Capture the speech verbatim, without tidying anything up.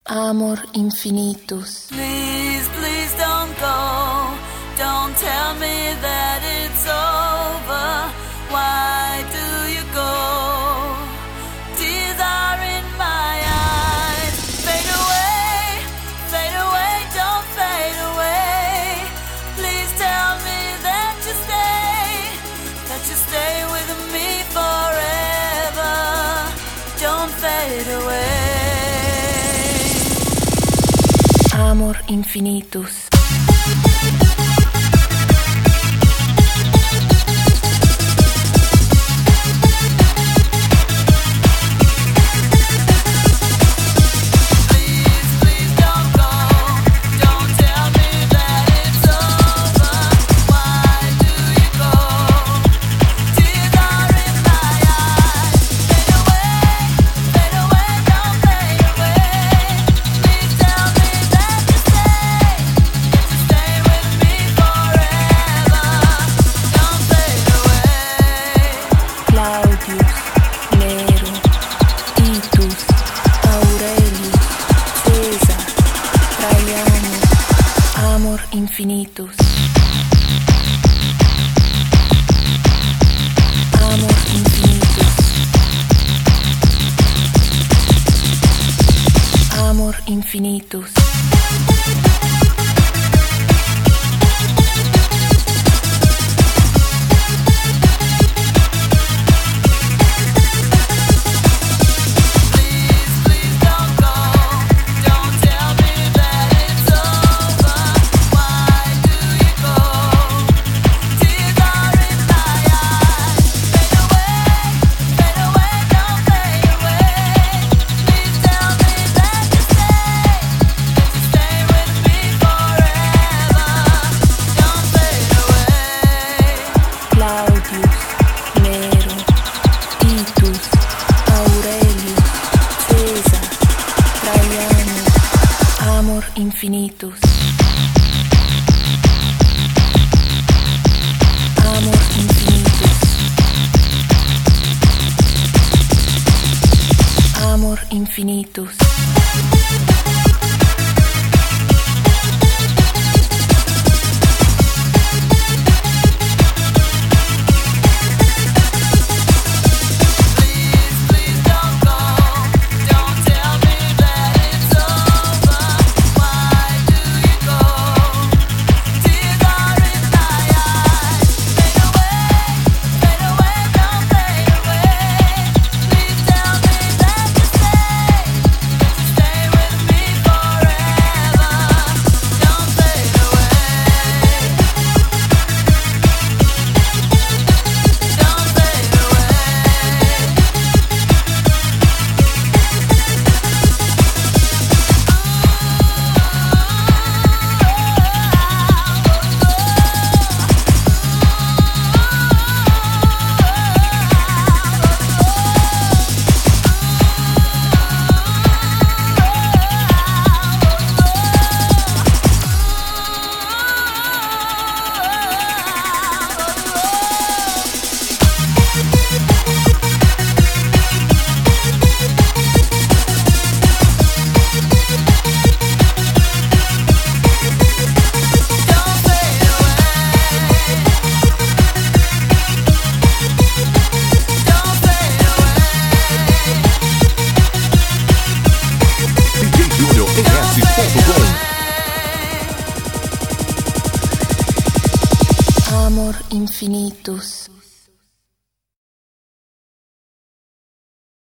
Amor infinitus. Please, please don't go. Don't tell me that it's over. Why do you go? Tears are in my eyes. Fade away, fade away, don't fade away. Please tell me that you stay, that you stay with me forever. Don't fade away. Amor infinitus. Infinitus. Amor infinitus. Amor infinitus. Infinitus. Amor infinitus. Amor infinitus. Amor infinitus.